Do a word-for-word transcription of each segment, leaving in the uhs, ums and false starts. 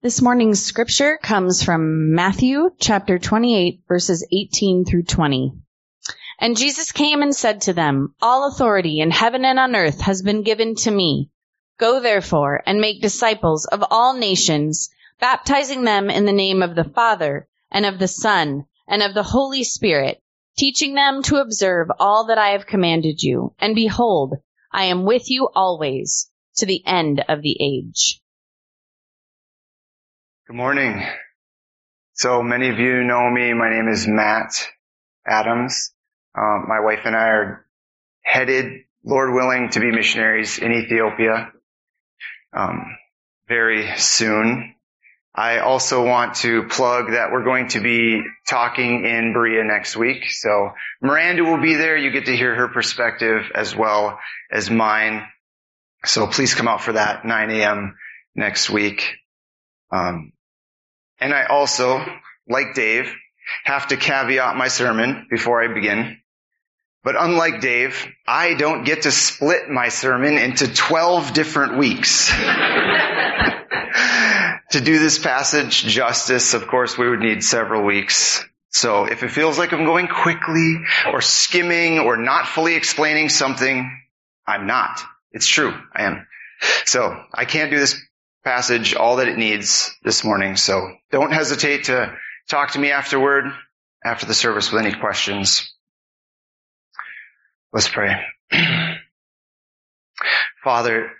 This morning's scripture comes from Matthew chapter twenty-eight, verses eighteen through twenty. And Jesus came and said to them, "All authority in heaven and on earth has been given to me. Go therefore and make disciples of all nations, baptizing them in the name of the Father and of the Son and of the Holy Spirit, teaching them to observe all that I have commanded you. And behold, I am with you always to the end of the age." Good morning. So many of you know me. My name is Matt Adams. Um, my wife and I are headed, Lord willing, to be missionaries in Ethiopia um, very soon. I also want to plug that we're going to be talking in Berea next week. So Miranda will be there. You get to hear her perspective as well as mine. So please come out for that, nine a.m. next week. Um, and I also, like Dave, have to caveat my sermon before I begin. But unlike Dave, I don't get to split my sermon into twelve different weeks. To do this passage justice, of course, we would need several weeks. So if it feels like I'm going quickly or skimming or not fully explaining something, I'm not. It's true. I am. So I can't do this passage all that it needs this morning. So don't hesitate to talk to me afterward, after the service with any questions. Let's pray. Father,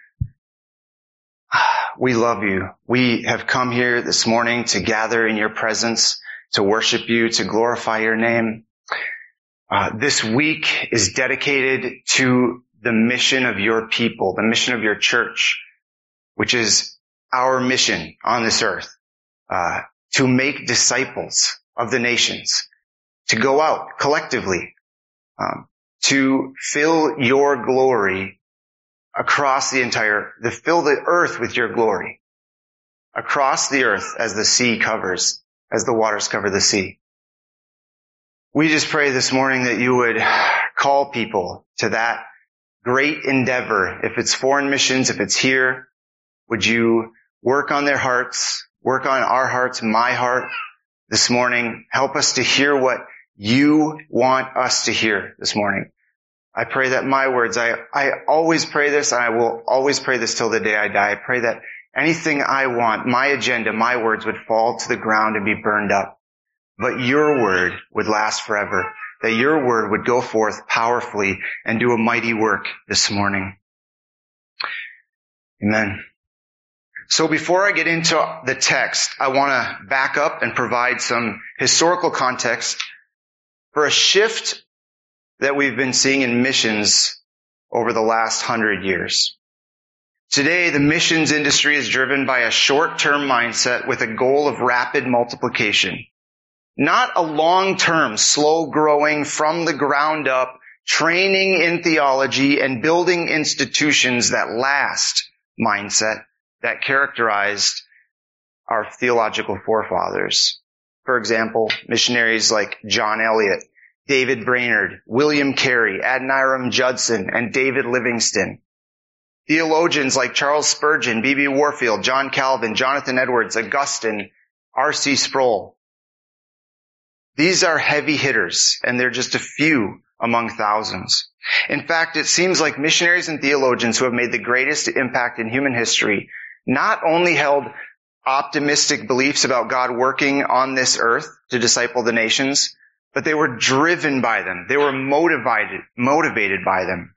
we love you. We have come here this morning to gather in your presence, to worship you, to glorify your name. Uh, this week is dedicated to the mission of your people, the mission of your church, which is our mission on this earth, uh, to make disciples of the nations, to go out collectively, um, to fill your glory across the entire, to fill the earth with your glory, across the earth as the sea covers, as the waters cover the sea. We just pray this morning that you would call people to that great endeavor. If it's foreign missions, if it's here, would you work on their hearts, work on our hearts, my heart this morning. Help us to hear what you want us to hear this morning. I pray that my words, I, I always pray this, and I will always pray this till the day I die. I pray that anything I want, my agenda, my words would fall to the ground and be burned up. But your word would last forever. That your word would go forth powerfully and do a mighty work this morning. Amen. So before I get into the text, I want to back up and provide some historical context for a shift that we've been seeing in missions over the last hundred years. Today, the missions industry is driven by a short-term mindset with a goal of rapid multiplication. Not a long-term, slow-growing, from the ground up, training in theology and building institutions that last mindset that characterized our theological forefathers. For example, missionaries like John Eliot, David Brainerd, William Carey, Adoniram Judson, and David Livingstone. Theologians like Charles Spurgeon, B B Warfield, John Calvin, Jonathan Edwards, Augustine, R C Sproul. These are heavy hitters, and they're just a few among thousands. In fact, it seems like missionaries and theologians who have made the greatest impact in human history not only held optimistic beliefs about God working on this earth to disciple the nations, but they were driven by them. They were motivated, motivated by them.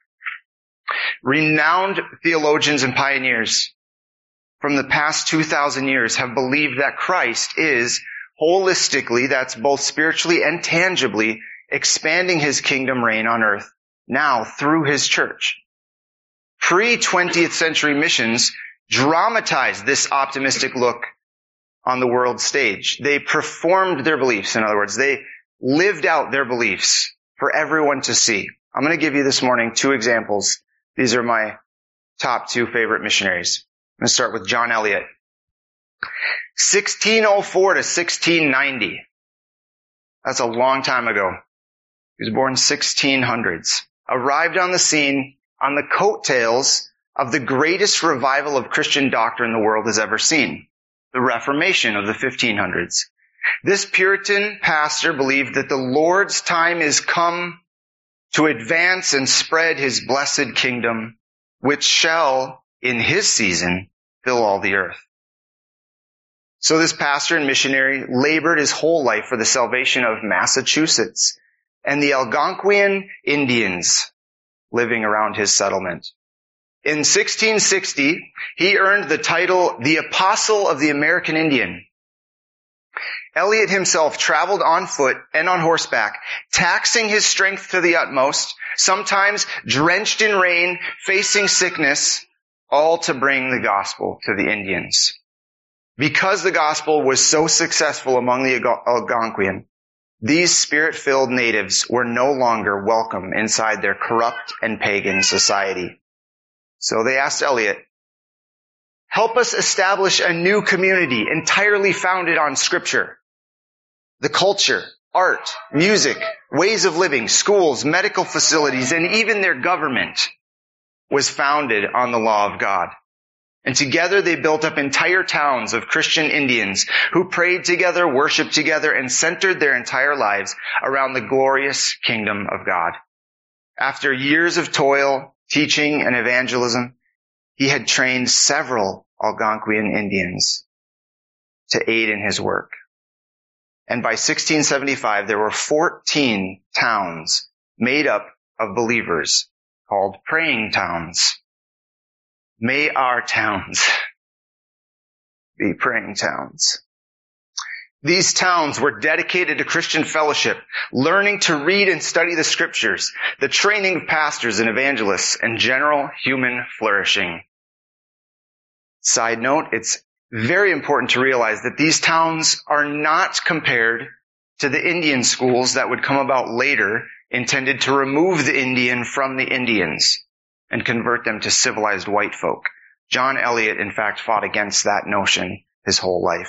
Renowned theologians and pioneers from the past two thousand years have believed that Christ is holistically, that's both spiritually and tangibly, expanding his kingdom reign on earth now through his church. Pre-twentieth century missions dramatized this optimistic look on the world stage. They performed their beliefs, in other words. They lived out their beliefs for everyone to see. I'm going to give you this morning two examples. These are my top two favorite missionaries. I'm going to start with John Eliot. sixteen oh four to sixteen ninety. That's a long time ago. He was born sixteen hundreds. Arrived on the scene on the coattails of the greatest revival of Christian doctrine the world has ever seen. the Reformation of the fifteen hundreds. This Puritan pastor believed that the Lord's time is come to advance and spread his blessed kingdom, which shall, in his season, fill all the earth. So this pastor and missionary labored his whole life for the salvation of Massachusetts and the Algonquian Indians living around his settlement. In sixteen sixty, he earned the title the Apostle of the American Indian. Eliot himself traveled on foot and on horseback, taxing his strength to the utmost, sometimes drenched in rain, facing sickness, all to bring the gospel to the Indians. Because the gospel was so successful among the Algonquian, these spirit-filled natives were no longer welcome inside their corrupt and pagan society. So they asked Eliot, "Help us establish a new community entirely founded on Scripture. The culture, art, music, ways of living, schools, medical facilities, and even their government was founded on the law of God." And together they built up entire towns of Christian Indians who prayed together, worshiped together, and centered their entire lives around the glorious kingdom of God. After years of toil, teaching, and evangelism, he had trained several Algonquian Indians to aid in his work. And by sixteen seventy-five, there were fourteen towns made up of believers called praying towns. May our towns be praying towns. These towns were dedicated to Christian fellowship, learning to read and study the Scriptures, the training of pastors and evangelists, and general human flourishing. Side note, it's very important to realize that these towns are not compared to the Indian schools that would come about later, intended to remove the Indian from the Indians and convert them to civilized white folk. John Eliot, in fact, fought against that notion his whole life.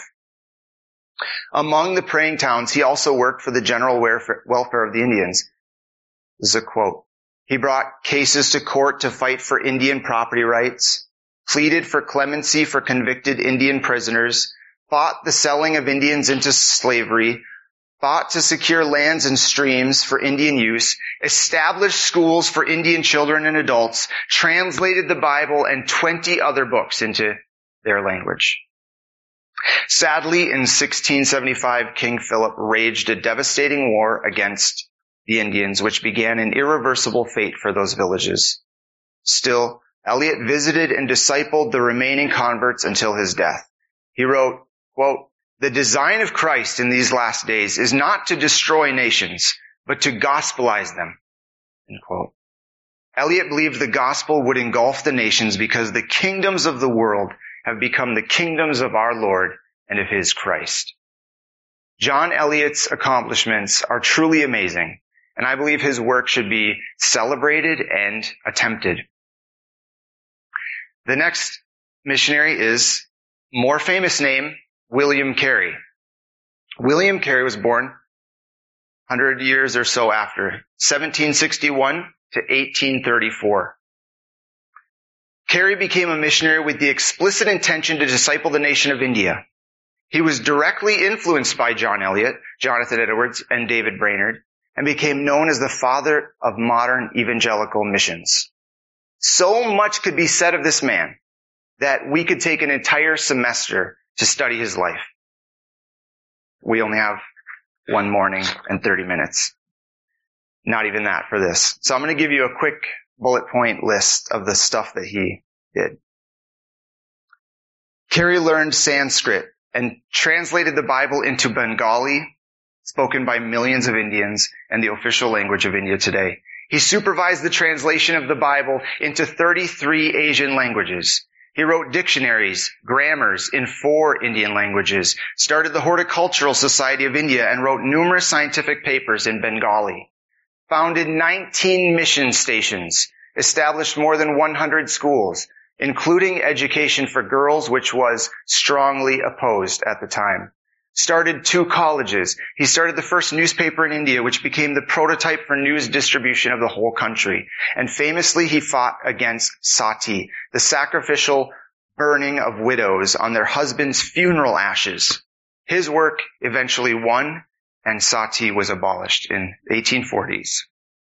Among the praying towns, he also worked for the general welfare of the Indians. This is a quote. He brought cases to court to fight for Indian property rights, pleaded for clemency for convicted Indian prisoners, fought the selling of Indians into slavery, fought to secure lands and streams for Indian use, established schools for Indian children and adults, translated the Bible and twenty other books into their language. Sadly, in sixteen seventy-five, King Philip raged a devastating war against the Indians, which began an irreversible fate for those villages. Still, Eliot visited and discipled the remaining converts until his death. He wrote, quote, "The design of Christ in these last days is not to destroy nations, but to gospelize them." End quote. Eliot believed the gospel would engulf the nations because the kingdoms of the world have become the kingdoms of our Lord and of his Christ. John Eliot's accomplishments are truly amazing, and I believe his work should be celebrated and attempted. The next missionary is more famous name, William Carey. William Carey was born one hundred years or so after, seventeen sixty-one to eighteen thirty-four. Carey became a missionary with the explicit intention to disciple the nation of India. He was directly influenced by John Eliot, Jonathan Edwards, and David Brainerd, and became known as the father of modern evangelical missions. So much could be said of this man that we could take an entire semester to study his life. We only have one morning and thirty minutes. Not even that for this. So I'm going to give you a quick bullet point list of the stuff that he did. Carey learned Sanskrit and translated the Bible into Bengali, spoken by millions of Indians and the official language of India today. He supervised the translation of the Bible into thirty-three Asian languages. He wrote dictionaries, grammars in four Indian languages, started the Horticultural Society of India, and wrote numerous scientific papers in Bengali. Founded nineteen mission stations, established more than one hundred schools, including education for girls, which was strongly opposed at the time. Started two colleges. He started the first newspaper in India, which became the prototype for news distribution of the whole country. And famously, he fought against sati, the sacrificial burning of widows on their husbands' funeral ashes. His work eventually won, and sati was abolished in the eighteen forties.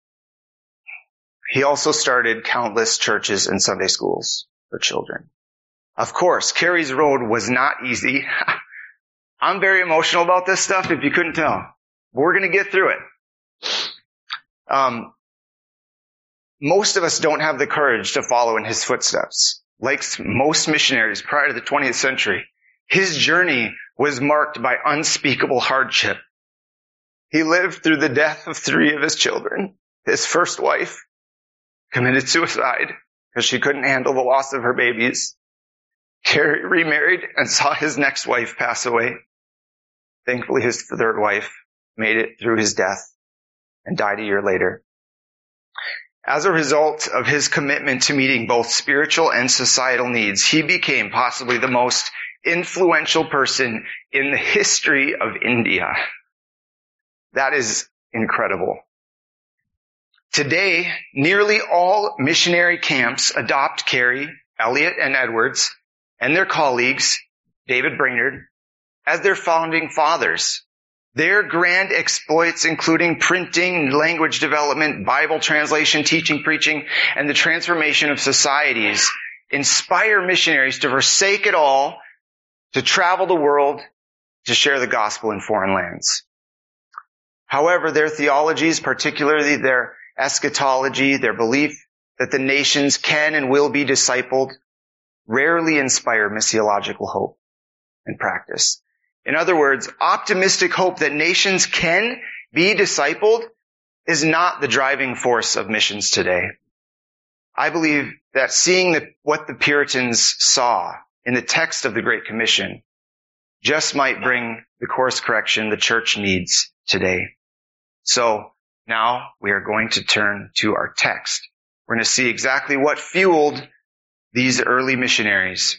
He also started countless churches and Sunday schools for children. Of course, Carey's road was not easy. I'm very emotional about this stuff, if you couldn't tell. We're going to get through it. Um, most of us don't have the courage to follow in his footsteps. Like most missionaries prior to the twentieth century, his journey was marked by unspeakable hardship. He lived through the death of three of his children. His first wife committed suicide because she couldn't handle the loss of her babies. Carey remarried and saw his next wife pass away. Thankfully, his third wife made it through his death and died a year later. As a result of his commitment to meeting both spiritual and societal needs, he became possibly the most influential person in the history of India. That is incredible. Today, nearly all missionary camps adopt Carey, Elliot, and Edwards, and their colleagues, David Brainerd, as their founding fathers. Their grand exploits, including printing, language development, Bible translation, teaching, preaching, and the transformation of societies, inspire missionaries to forsake it all, to travel the world, to share the gospel in foreign lands. However, their theologies, particularly their eschatology, their belief that the nations can and will be discipled, rarely inspire missiological hope and practice. In other words, optimistic hope that nations can be discipled is not the driving force of missions today. I believe that seeing the, what the Puritans saw in the text of the Great Commission just might bring the course correction the church needs today. So now we are going to turn to our text. We're going to see exactly what fueled these early missionaries.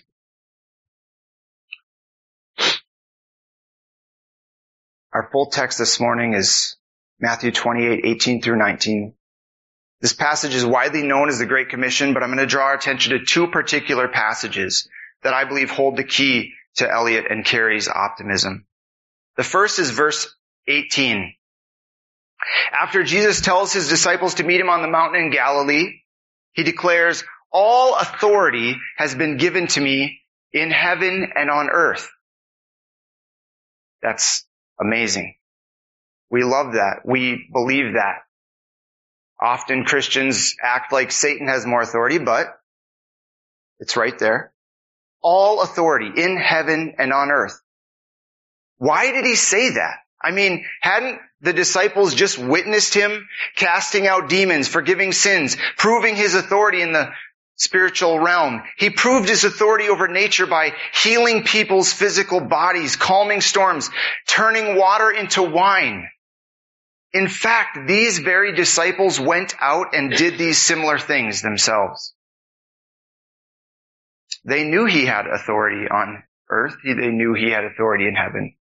Our full text this morning is Matthew twenty-eight, eighteen through nineteen. This passage is widely known as the Great Commission, but I'm going to draw our attention to two particular passages that I believe hold the key to Elliot and Carey's optimism. The first is verse eighteen. After Jesus tells his disciples to meet him on the mountain in Galilee, he declares, "All authority has been given to me in heaven and on earth." That's amazing. We love that. We believe that. Often Christians act like Satan has more authority, but it's right there. All authority in heaven and on earth. Why did he say that? I mean, hadn't the disciples just witnessed him casting out demons, forgiving sins, proving his authority in the spiritual realm? He proved his authority over nature by healing people's physical bodies, calming storms, turning water into wine. In fact, these very disciples went out and did these similar things themselves. They knew he had authority on earth. They knew he had authority in heaven.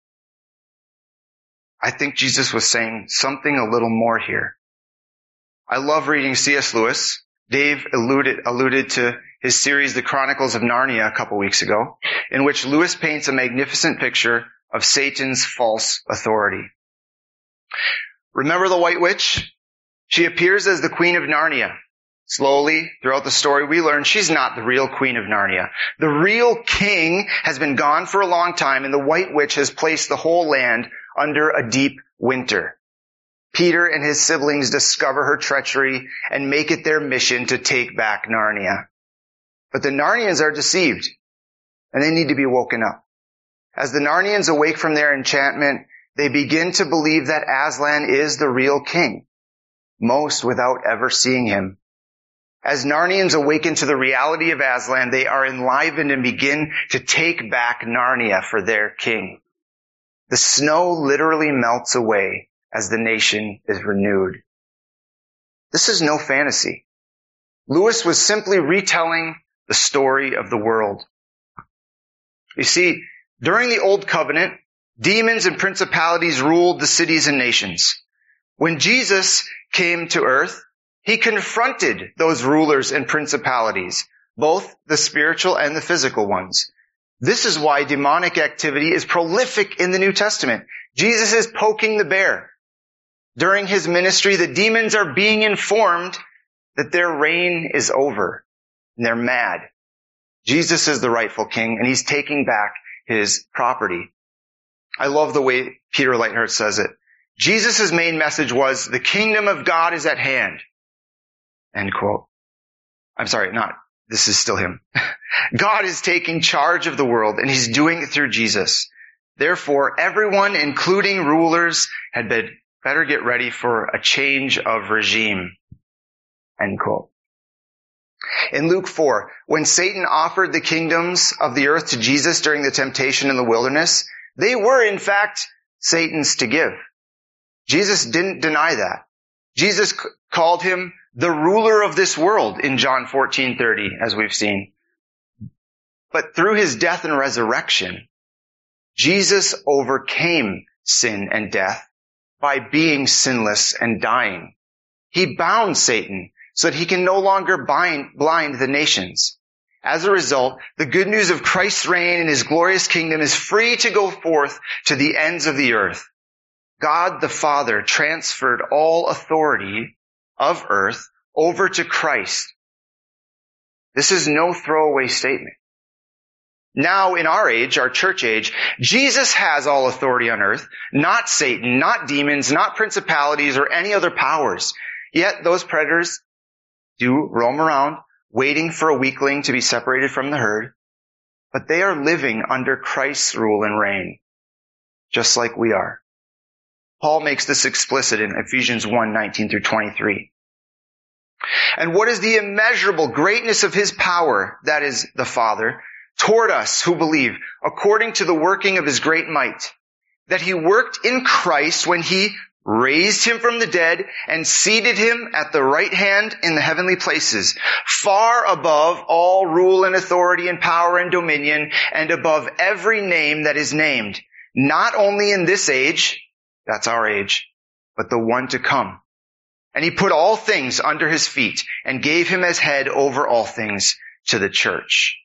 I think Jesus was saying something a little more here. I love reading C S Lewis. Dave alluded, alluded to his series, The Chronicles of Narnia, a couple weeks ago, in which Lewis paints a magnificent picture of Satan's false authority. Remember the White Witch? She appears as the Queen of Narnia. Slowly, throughout the story, we learn she's not the real Queen of Narnia. The real king has been gone for a long time, and the White Witch has placed the whole land under a deep winter. Peter and his siblings discover her treachery and make it their mission to take back Narnia. But the Narnians are deceived, and they need to be woken up. As the Narnians awake from their enchantment, they begin to believe that Aslan is the real king, most without ever seeing him. As Narnians awaken to the reality of Aslan, they are enlivened and begin to take back Narnia for their king. The snow literally melts away as the nation is renewed. This is no fantasy. Lewis was simply retelling the story of the world. You see, during the Old Covenant, demons and principalities ruled the cities and nations. When Jesus came to earth, he confronted those rulers and principalities, both the spiritual and the physical ones. This is why demonic activity is prolific in the New Testament. Jesus is poking the bear. During his ministry, the demons are being informed that their reign is over, and they're mad. Jesus is the rightful king, and he's taking back his property. I love the way Peter Leithart says it. Jesus' main message was, the kingdom of God is at hand. End quote. I'm sorry, not, this is still him. God is taking charge of the world, and he's doing it through Jesus. Therefore, everyone, including rulers, had been, better get ready for a change of regime. End quote. In Luke four, when Satan offered the kingdoms of the earth to Jesus during the temptation in the wilderness, they were, in fact, Satan's to give. Jesus didn't deny that. Jesus c- called him the ruler of this world in John fourteen thirty, as we've seen. But through his death and resurrection, Jesus overcame sin and death by being sinless and dying. He bound Satan so that he can no longer bind, blind the nations. As a result, the good news of Christ's reign in his glorious kingdom is free to go forth to the ends of the earth. God the Father transferred all authority of earth over to Christ. This is no throwaway statement. Now in our age, our church age, Jesus has all authority on earth, not Satan, not demons, not principalities or any other powers. Yet those predators do roam around, waiting for a weakling to be separated from the herd. But they are living under Christ's rule and reign, just like we are. Paul makes this explicit in Ephesians one, nineteen through twenty-three. And what is the immeasurable greatness of his power, that is the Father, toward us who believe, according to the working of his great might, that he worked in Christ when he raised him from the dead and seated him at the right hand in the heavenly places, far above all rule and authority and power and dominion, and above every name that is named, not only in this age, that's our age, but the one to come. And he put all things under his feet and gave him as head over all things to the church.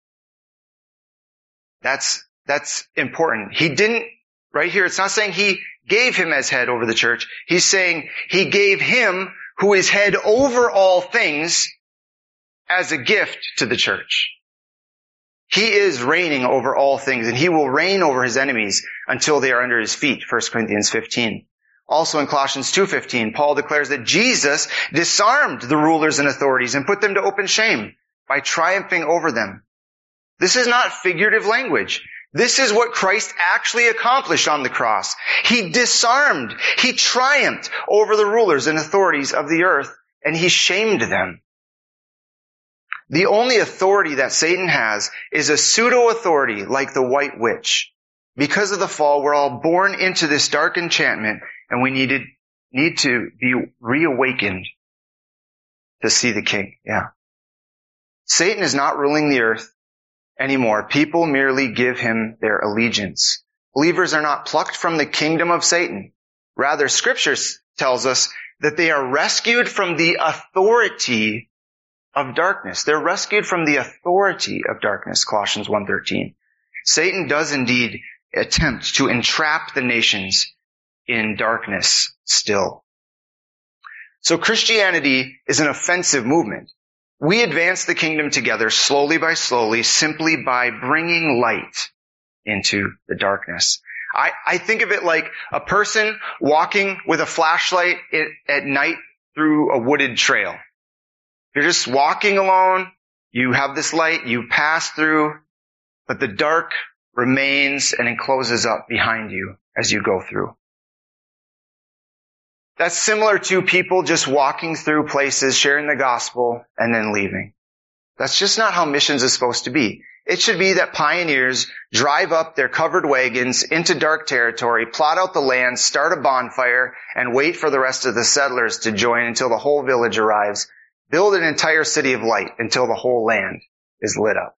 That's, that's important. He didn't, right here, it's not saying he gave him as head over the church. He's saying he gave him, who is head over all things, as a gift to the church. He is reigning over all things, and he will reign over his enemies until they are under his feet, First Corinthians fifteen. Also in Colossians two fifteen, Paul declares that Jesus disarmed the rulers and authorities and put them to open shame by triumphing over them. This is not figurative language. This is what Christ actually accomplished on the cross. He disarmed, he triumphed over the rulers and authorities of the earth, and he shamed them. The only authority that Satan has is a pseudo-authority like the white witch. Because of the fall, we're all born into this dark enchantment, and we needed, need to be reawakened to see the king. Yeah. Satan is not ruling the earth anymore. People merely give him their allegiance. Believers are not plucked from the kingdom of Satan. Rather, Scripture tells us that they are rescued from the authority of darkness. They're rescued from the authority of darkness, Colossians one thirteen. Satan does indeed attempt to entrap the nations in darkness still. So Christianity is an offensive movement. We advance the kingdom together slowly by slowly, simply by bringing light into the darkness. I, I think of it like a person walking with a flashlight at, at night through a wooded trail. You're just walking alone, you have this light, you pass through, but the dark remains and encloses up behind you as you go through. That's similar to people just walking through places, sharing the gospel, and then leaving. That's just not how missions is supposed to be. It should be that pioneers drive up their covered wagons into dark territory, plot out the land, start a bonfire, and wait for the rest of the settlers to join until the whole village arrives. Build an entire city of light until the whole land is lit up.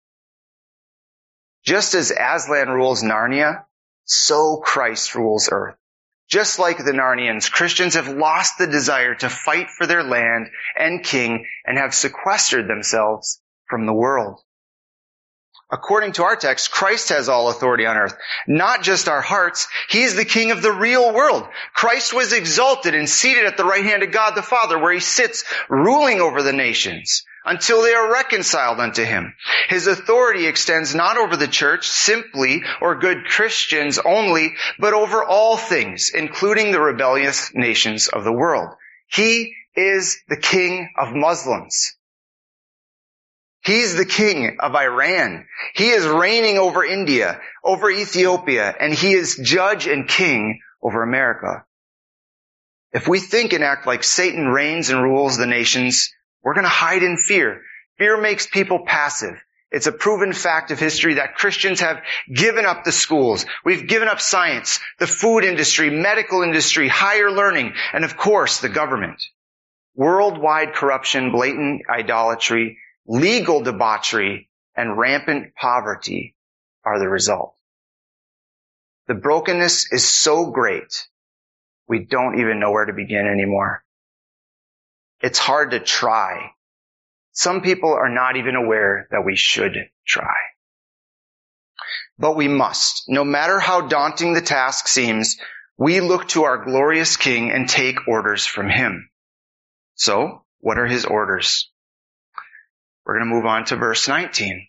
Just as Aslan rules Narnia, so Christ rules earth. Just like the Narnians, Christians have lost the desire to fight for their land and king and have sequestered themselves from the world. According to our text, Christ has all authority on earth, not just our hearts. He is the king of the real world. Christ was exalted and seated at the right hand of God the Father, where he sits ruling over the nations until they are reconciled unto him. His authority extends not over the church simply or good Christians only, but over all things, including the rebellious nations of the world. He is the king of Muslims. He's the king of Iran. He is reigning over India, over Ethiopia, and he is judge and king over America. If we think and act like Satan reigns and rules the nations, we're going to hide in fear. Fear makes people passive. It's a proven fact of history that Christians have given up the schools. We've given up science, the food industry, medical industry, higher learning, and of course, the government. Worldwide corruption, blatant idolatry, legal debauchery, and rampant poverty are the result. The brokenness is so great, we don't even know where to begin anymore. It's hard to try. Some people are not even aware that we should try. But we must. No matter how daunting the task seems, we look to our glorious King and take orders from him. So, what are his orders? We're going to move on to verse nineteen.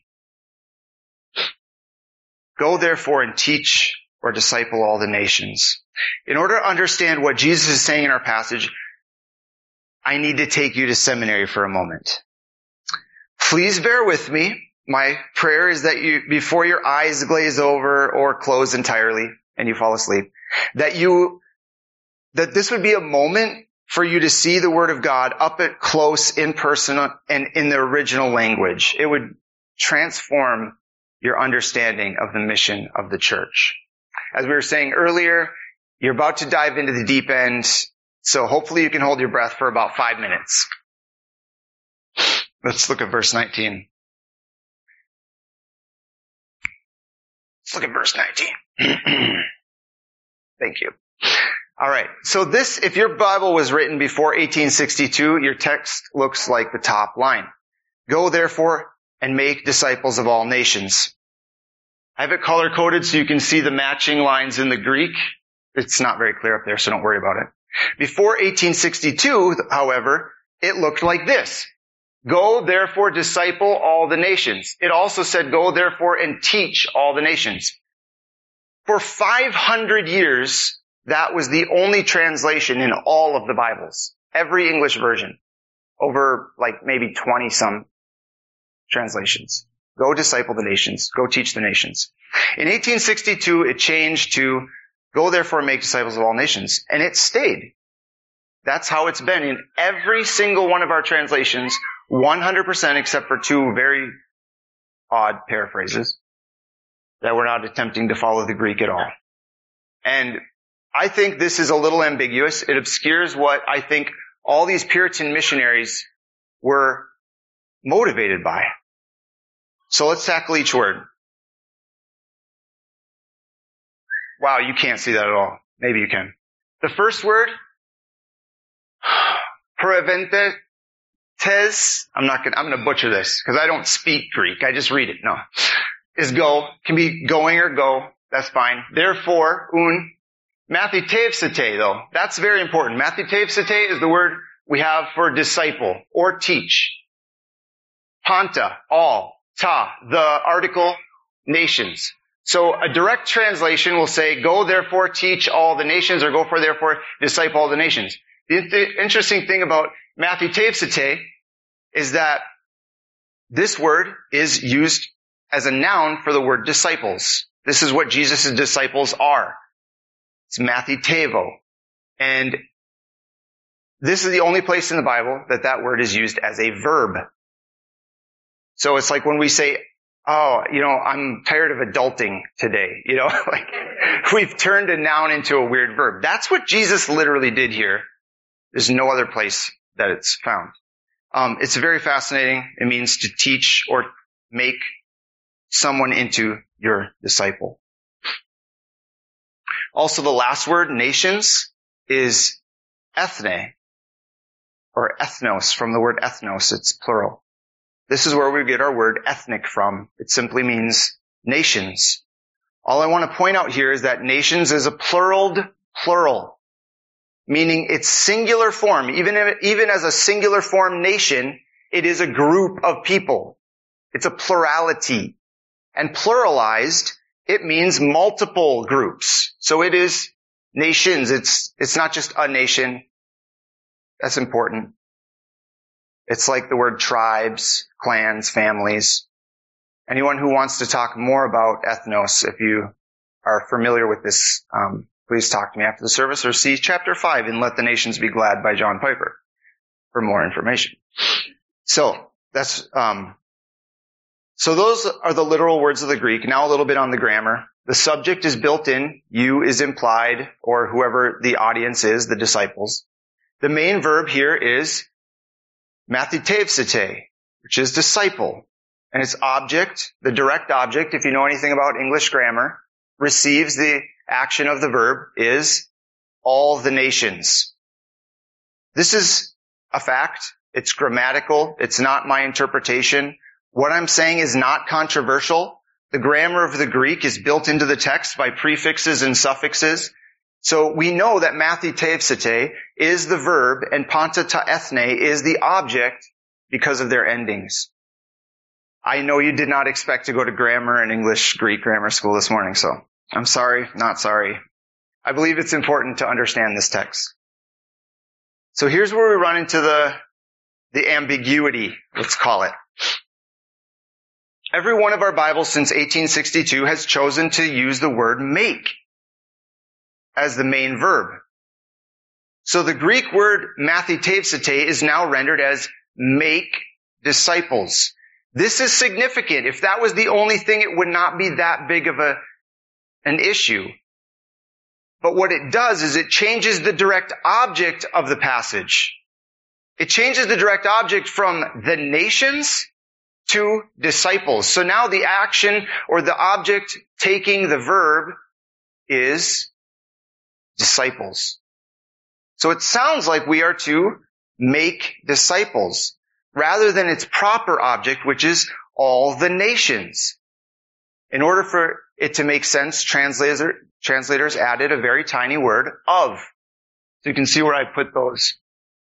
Go therefore and teach or disciple all the nations. In order to understand what Jesus is saying in our passage, I need to take you to seminary for a moment. Please bear with me. My prayer is that you, before your eyes glaze over or close entirely and you fall asleep, that you, that this would be a moment for you to see the Word of God up at close, in person, and in the original language. It would transform your understanding of the mission of the church. As we were saying earlier, you're about to dive into the deep end, so hopefully you can hold your breath for about five minutes. Let's look at verse nineteen. Let's look at verse nineteen. Thank you. All right. So this, if your Bible was written before eighteen sixty-two, your text looks like the top line. Go therefore and make disciples of all nations. I have it color coded so you can see the matching lines in the Greek. It's not very clear up there, so don't worry about it. Before eighteen sixty-two, however, it looked like this. Go therefore disciple all the nations. It also said go therefore and teach all the nations. For five hundred years, that was the only translation in all of the Bibles. Every English version. Over like maybe twenty some translations. Go disciple the nations. Go teach the nations. In eighteen sixty-two, it changed to go therefore and make disciples of all nations. And it stayed. That's how it's been in every single one of our translations, one hundred percent except for two very odd paraphrases that we're not attempting to follow the Greek at all. And I think this is a little ambiguous. It obscures what I think all these Puritan missionaries were motivated by. So let's tackle each word. Wow, you can't see that at all. Maybe you can. The first word, preventes. I'm not gonna, I'm gonna butcher this because I don't speak Greek. I just read it. No. Is go. Can be going or go. That's fine. Therefore, un. Mathitevsete, though. That's very important. Mathitevsete is the word we have for disciple or teach. Panta, all. Ta, the article, nations. So a direct translation will say, go therefore teach all the nations, or go for therefore disciple all the nations. The th- interesting thing about mathitevsete is that this word is used as a noun for the word disciples. This is what Jesus' disciples are. It's mathitevo. And this is the only place in the Bible that that word is used as a verb. So it's like when we say, oh, you know, I'm tired of adulting today. You know, like we've turned a noun into a weird verb. That's what Jesus literally did here. There's no other place that it's found. Um, it's very fascinating. It means to teach or make someone into your disciple. Also, the last word, nations, is ethne, or ethnos, from the word ethnos. It's plural. This is where we get our word ethnic from. It simply means nations. All I want to point out here is that nations is a pluraled plural, meaning its singular form. Even, if, even as a singular form nation, it is a group of people. It's a plurality. And pluralized, it means multiple groups. So it is nations. It's, it's not just a nation. That's important. It's like the word tribes, clans, families. Anyone who wants to talk more about ethnos, if you are familiar with this, um, please talk to me after the service or see chapter five in Let the Nations Be Glad by John Piper for more information. So that's, um, so those are the literal words of the Greek. Now a little bit on the grammar. The subject is built in. You is implied, or whoever the audience is, the disciples. The main verb here is mathitevsete, which is disciple. And its object, the direct object, if you know anything about English grammar, receives the action of the verb is all the nations. This is a fact. It's grammatical. It's not my interpretation. What I'm saying is not controversial. The grammar of the Greek is built into the text by prefixes and suffixes. So we know that mathitevsete is the verb and panta ta ethne is the object because of their endings. I know you did not expect to go to grammar and English Greek grammar school this morning, so I'm sorry, not sorry. I believe it's important to understand this text. So here's where we run into the, the ambiguity, let's call it. Every one of our Bibles since eighteen sixty-two has chosen to use the word make as the main verb. So the Greek word mathitevsete is now rendered as make disciples. This is significant. If that was the only thing, it would not be that big of a, an issue. But what it does is it changes the direct object of the passage. It changes the direct object from the nations to disciples. So now the action or the object taking the verb is disciples. So it sounds like we are to make disciples rather than its proper object, which is all the nations. In order for it to make sense, translator, translators added a very tiny word, of. So you can see where I put those.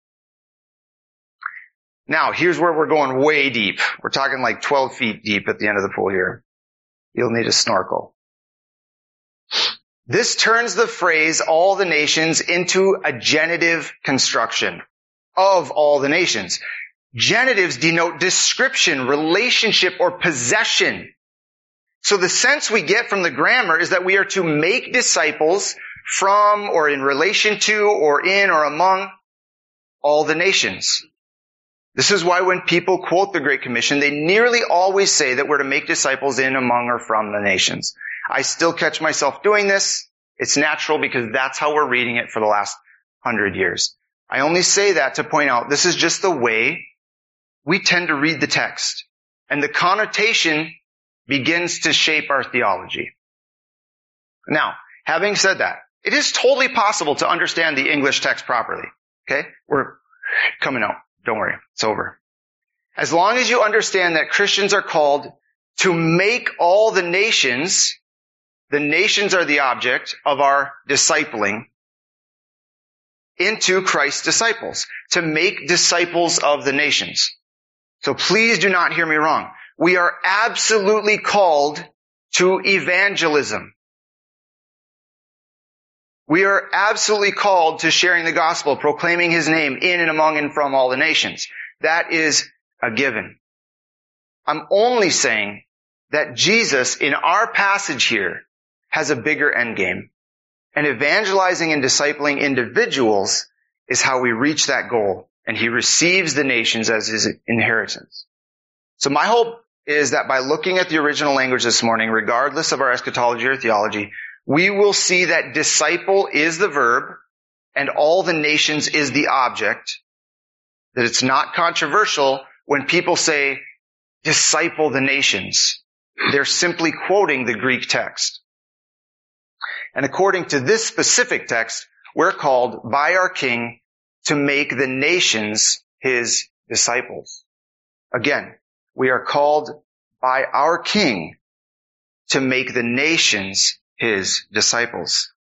Now, here's where we're going way deep. We're talking like twelve feet deep at the end of the pool here. You'll need a snorkel. This turns the phrase all the nations into a genitive construction. Of all the nations. Genitives denote description, relationship, or possession. So the sense we get from the grammar is that we are to make disciples from or in relation to or in or among all the nations. This is why when people quote the Great Commission, they nearly always say that we're to make disciples in, among, or from the nations. I still catch myself doing this. It's natural because that's how we're reading it for the last hundred years. I only say that to point out this is just the way we tend to read the text. And the connotation begins to shape our theology. Now, having said that, it is totally possible to understand the English text properly. Okay? We're coming out. Don't worry. It's over. As long as you understand that Christians are called to make all the nations, the nations are the object of our discipling, into Christ's disciples, to make disciples of the nations. So please do not hear me wrong. We are absolutely called to evangelism. We are absolutely called to sharing the gospel, proclaiming his name in and among and from all the nations. That is a given. I'm only saying that Jesus, in our passage here, has a bigger end game. And evangelizing and discipling individuals is how we reach that goal. And he receives the nations as his inheritance. So my hope is that by looking at the original language this morning, regardless of our eschatology or theology, we will see that disciple is the verb and all the nations is the object. That it's not controversial when people say, disciple the nations. They're simply quoting the Greek text. And according to this specific text, we're called by our King to make the nations his disciples. Again, we are called by our King to make the nations his disciples.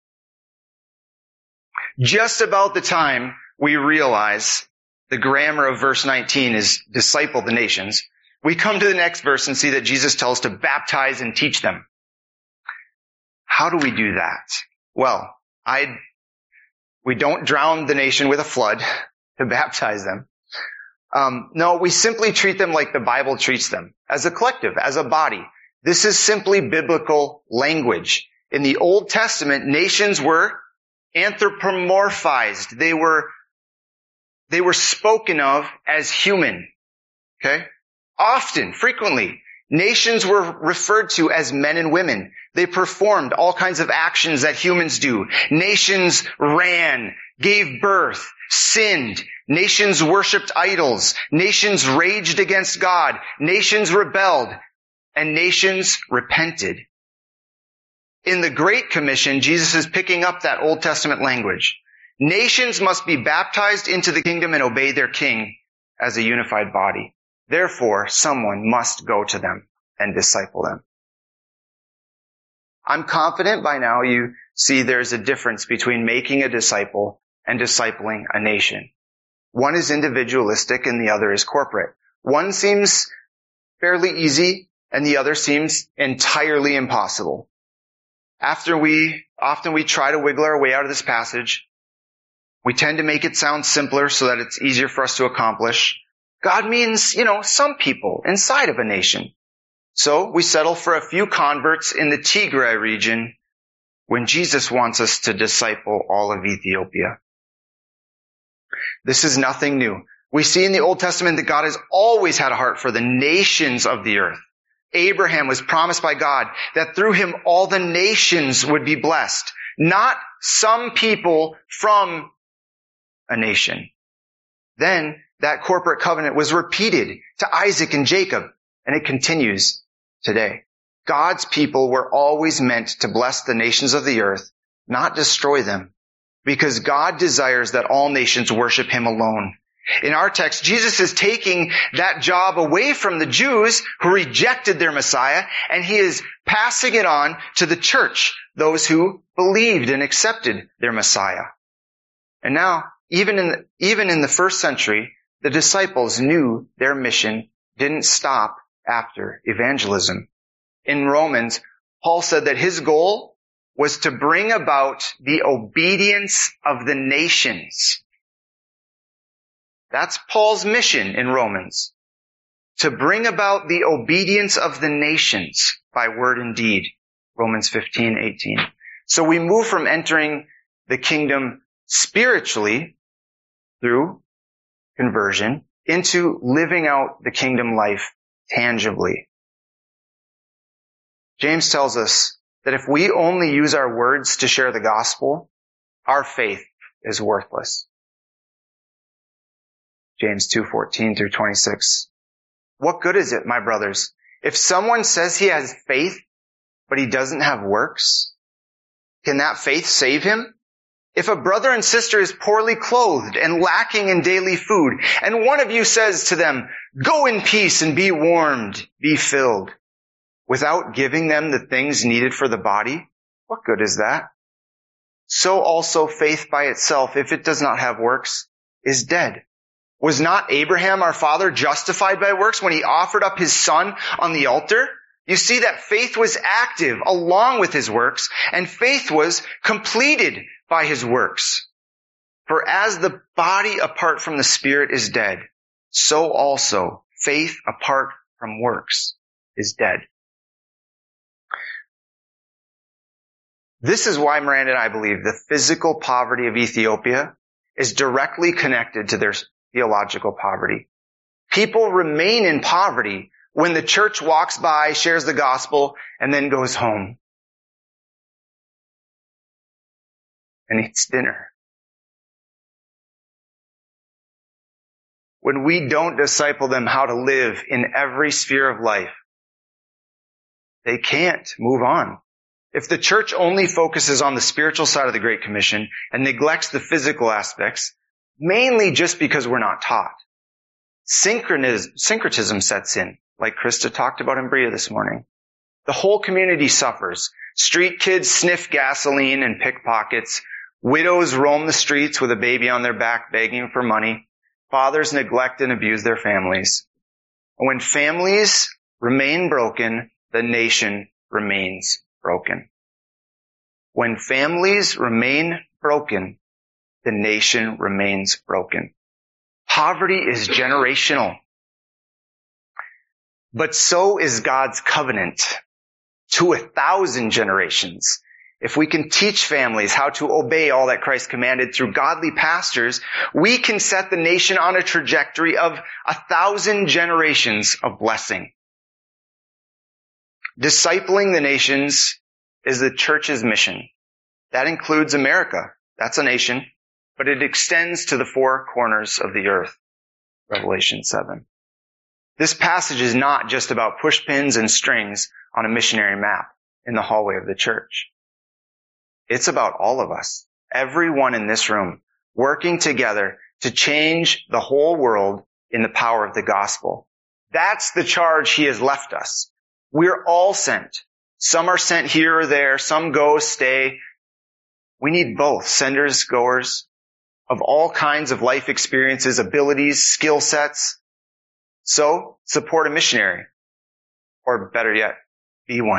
Just about the time we realize the grammar of verse nineteen is disciple the nations, we come to the next verse and see that Jesus tells to baptize and teach them. How do we do that? Well, I, we don't drown the nation with a flood to baptize them. Um, no, we simply treat them like the Bible treats them, as a collective, as a body. This is simply biblical language. In the Old Testament, nations were anthropomorphized. They were, they were spoken of as human. Okay? Often, frequently, nations were referred to as men and women. They performed all kinds of actions that humans do. Nations ran, gave birth, sinned. Nations worshipped idols. Nations raged against God. Nations rebelled. And nations repented. In the Great Commission, Jesus is picking up that Old Testament language. Nations must be baptized into the kingdom and obey their king as a unified body. Therefore, someone must go to them and disciple them. I'm confident by now you see there's a difference between making a disciple and discipling a nation. One is individualistic and the other is corporate. One seems fairly easy and the other seems entirely impossible. After we, often we try to wiggle our way out of this passage. We tend to make it sound simpler so that it's easier for us to accomplish. God means, you know, some people inside of a nation. So we settle for a few converts in the Tigray region when Jesus wants us to disciple all of Ethiopia. This is nothing new. We see in the Old Testament that God has always had a heart for the nations of the earth. Abraham was promised by God that through him all the nations would be blessed, not some people from a nation. Then that corporate covenant was repeated to Isaac and Jacob, and it continues today. God's people were always meant to bless the nations of the earth, not destroy them, because God desires that all nations worship him alone. In our text, Jesus is taking that job away from the Jews who rejected their Messiah, and he is passing it on to the church, those who believed and accepted their Messiah. And now, even in the, even in the first century, the disciples knew their mission didn't stop after evangelism. In Romans, Paul said that his goal was to bring about the obedience of the nations. That's Paul's mission in Romans, to bring about the obedience of the nations by word and deed. Romans fifteen eighteen. So we move from entering the kingdom spiritually through conversion into living out the kingdom life tangibly. James tells us that if we only use our words to share the gospel, our faith is worthless. James two fourteen through twenty-six. What good is it, my brothers, if someone says he has faith, but he doesn't have works? Can that faith save him? If a brother and sister is poorly clothed and lacking in daily food, and one of you says to them, "Go in peace and be warmed, be filled," without giving them the things needed for the body, what good is that? So also faith by itself, if it does not have works, is dead. Was not Abraham, our father, justified by works when he offered up his son on the altar? You see that faith was active along with his works, and faith was completed by his works. For as the body apart from the spirit is dead, so also faith apart from works is dead. This is why Miranda and I believe the physical poverty of Ethiopia is directly connected to their theological poverty. People remain in poverty when the church walks by, shares the gospel, and then goes home and eats dinner. When we don't disciple them how to live in every sphere of life, they can't move on. If the church only focuses on the spiritual side of the Great Commission and neglects the physical aspects, mainly just because we're not taught, Synchronism, syncretism sets in, like Krista talked about in Bria this morning. The whole community suffers. Street kids sniff gasoline and pickpockets. Widows roam the streets with a baby on their back begging for money. Fathers neglect and abuse their families. And when families remain broken, the nation remains broken. When families remain broken, the nation remains broken. Poverty is generational. But so is God's covenant to a thousand generations. If we can teach families how to obey all that Christ commanded through godly pastors, we can set the nation on a trajectory of a thousand generations of blessing. Discipling the nations is the church's mission. That includes America. That's a nation. But it extends to the four corners of the earth. Revelation seven. This passage is not just about pushpins and strings on a missionary map in the hallway of the church. It's about all of us, everyone in this room, working together to change the whole world in the power of the gospel. That's the charge he has left us. We're all sent. Some are sent here or there. Some go, stay. We need both, senders, goers, of all kinds of life experiences, abilities, skill sets. So, support a missionary. Or better yet, be one.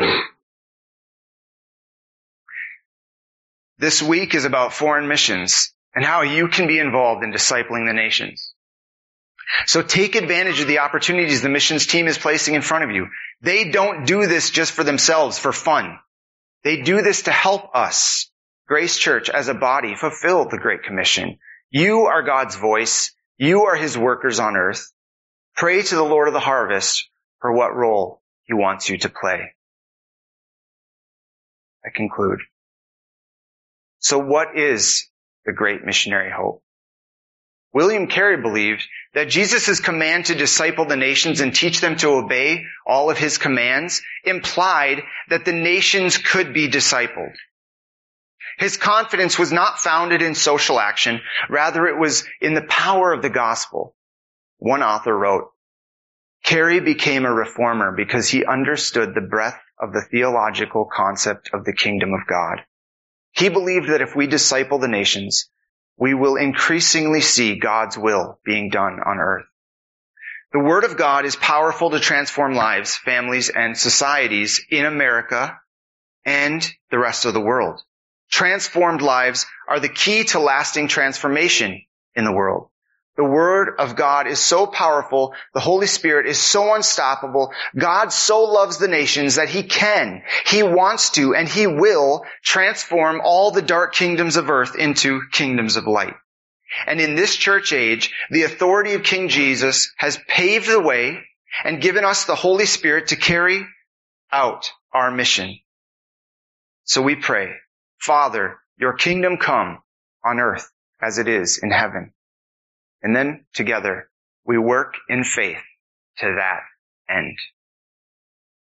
This week is about foreign missions and how you can be involved in discipling the nations. So take advantage of the opportunities the missions team is placing in front of you. They don't do this just for themselves, for fun. They do this to help us, Grace Church, as a body, fulfill the Great Commission. You are God's voice. You are his workers on earth. Pray to the Lord of the harvest for what role he wants you to play. I conclude. So what is the great missionary hope? William Carey believed that Jesus' command to disciple the nations and teach them to obey all of his commands implied that the nations could be discipled. His confidence was not founded in social action. Rather, it was in the power of the gospel. One author wrote, Carey became a reformer because he understood the breadth of the theological concept of the kingdom of God. He believed that if we disciple the nations, we will increasingly see God's will being done on earth. The Word of God is powerful to transform lives, families, and societies in America and the rest of the world. Transformed lives are the key to lasting transformation in the world. The Word of God is so powerful. The Holy Spirit is so unstoppable. God so loves the nations that he can, he wants to, and he will transform all the dark kingdoms of earth into kingdoms of light. And in this church age, the authority of King Jesus has paved the way and given us the Holy Spirit to carry out our mission. So we pray, Father, your kingdom come on earth as it is in heaven. And then together we work in faith to that end.